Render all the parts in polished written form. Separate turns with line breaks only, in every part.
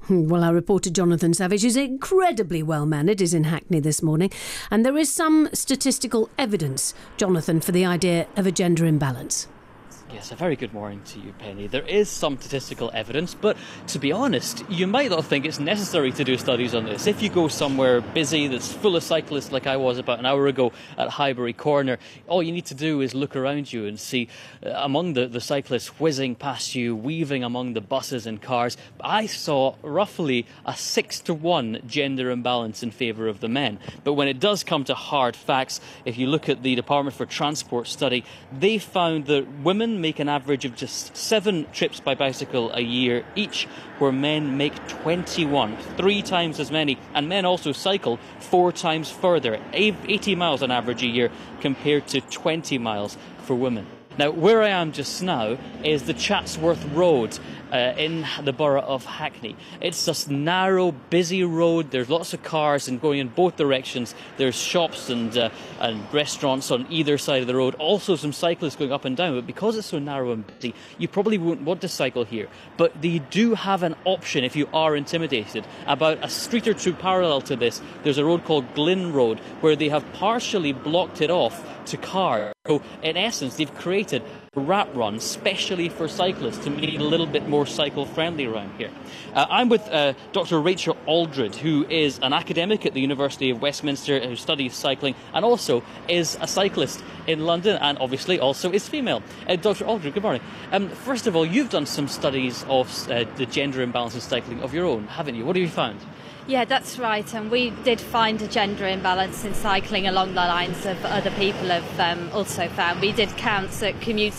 Well, our reporter Jonathan Savage is incredibly well-mannered, is in Hackney this morning. And there is some statistical evidence, Jonathan, for the idea of a gender imbalance.
Yes, a very good morning to you, Penny. There is some statistical evidence, but to be honest, you might not think it's necessary to do studies on this. If you go somewhere busy that's full of cyclists like I was about an hour ago at Highbury Corner, all you need to do is look around you and see among the cyclists whizzing past you, weaving among the buses and cars. I saw roughly a 6-to-1 gender imbalance in favour of the men. But when it does come to hard facts, if you look at the Department for Transport study, they found that women make an average of just 7 trips by bicycle a year each, where men make 21, 3 times as many, and men also cycle 4 times further, 80 miles on average a year compared to 20 miles for women. Now, where I am just now is the Chatsworth Road in the borough of Hackney. It's this narrow, busy road. There's lots of cars and going in both directions. There's shops and restaurants on either side of the road. Also some cyclists going up and down. But because it's so narrow and busy, you probably won't want to cycle here. But you do have an option if you are intimidated. About a street or two parallel to this, there's a road called Glyn Road, where they have partially blocked it off to cars. So in essence, they've created a rat run specially for cyclists to make it a little bit more cycle friendly around here. I'm with Dr. Rachel Aldred, who is an academic at the University of Westminster who studies cycling and also is a cyclist in London and obviously also is female. Dr. Aldred, good morning. First of all, you've done some studies of the gender imbalance in cycling of your own, haven't you? What have you found?
Yeah, that's right, and we did find a gender imbalance in cycling along the lines of other people have also found. We did counts at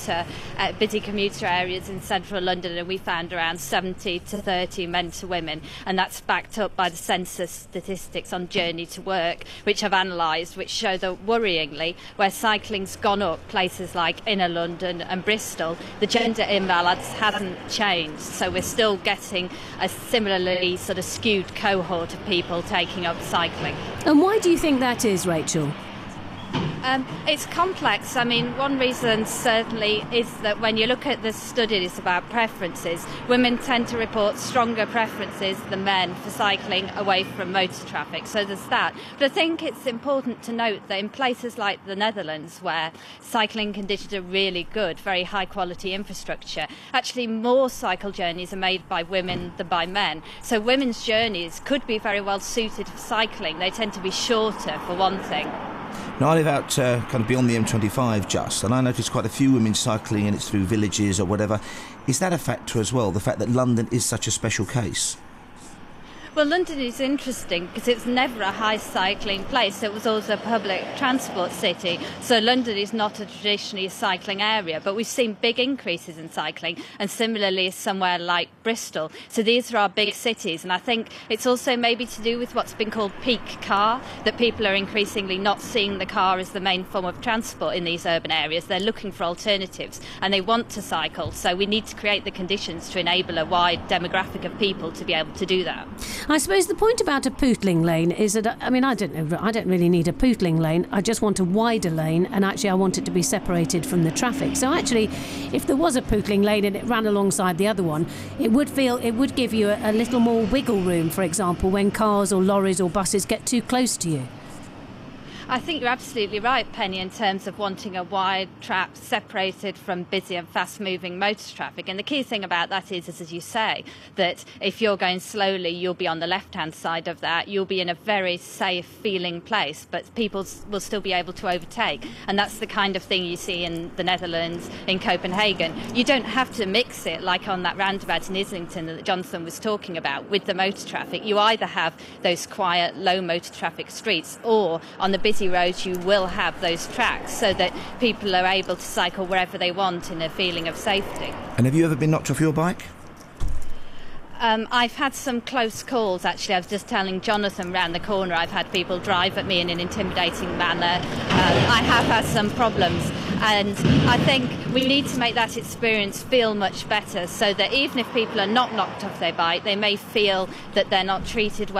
busy commuter areas in central London, and we found around 70 to 30 men to women, and that's backed up by the census statistics on journey to work, which I've analysed, which show that worryingly, where cycling's gone up, places like inner London and Bristol, the gender imbalance hasn't changed, so we're still getting a similarly sort of skewed cohort of people taking up cycling.
And why do you think that is, Rachel?
It's complex. I mean, one reason certainly is that when you look at the studies about preferences, women tend to report stronger preferences than men for cycling away from motor traffic. So there's that. But I think it's important to note that in places like the Netherlands, where cycling conditions are really good, very high quality infrastructure, actually more cycle journeys are made by women than by men. So women's journeys could be very well suited for cycling. They tend to be shorter, for one thing.
Now, I live out kind of beyond the M25 just, and I noticed quite a few women cycling, and it's through villages or whatever. Is that a factor as well, the fact that London is such a special case?
Well, London is interesting because it's never a high cycling place. It was always a public transport city. So London is not a traditionally cycling area, but we've seen big increases in cycling, and similarly somewhere like Bristol. So these are our big cities, and I think it's also maybe to do with what's been called peak car, that people are increasingly not seeing the car as the main form of transport in these urban areas. They're looking for alternatives and they want to cycle. So we need to create the conditions to enable a wide demographic of people to be able to do that.
I suppose the point about a pootling lane is that, I mean, I don't really need a pootling lane. I just want a wider lane, and actually I want it to be separated from the traffic. So actually, if there was a pootling lane and it ran alongside the other one, it would give you a little more wiggle room, for example, when cars or lorries or buses get too close to you.
I think you're absolutely right, Penny, in terms of wanting a wide track separated from busy and fast-moving motor traffic. And the key thing about that is, as you say, that if you're going slowly, you'll be on the left-hand side of that. You'll be in a very safe-feeling place, but people will still be able to overtake. And that's the kind of thing you see in the Netherlands, in Copenhagen. You don't have to mix it, like on that roundabout in Islington that Jonathan was talking about, with the motor traffic. You either have those quiet, low motor traffic streets, or on the busy roads you will have those tracks so that people are able to cycle wherever they want in a feeling of safety.
And have you ever been knocked off your bike?
I've had some close calls, actually. I was just telling Jonathan round the corner, I've had people drive at me in an intimidating manner. I have had some problems, and I think we need to make that experience feel much better so that even if people are not knocked off their bike, they may feel that they're not treated well.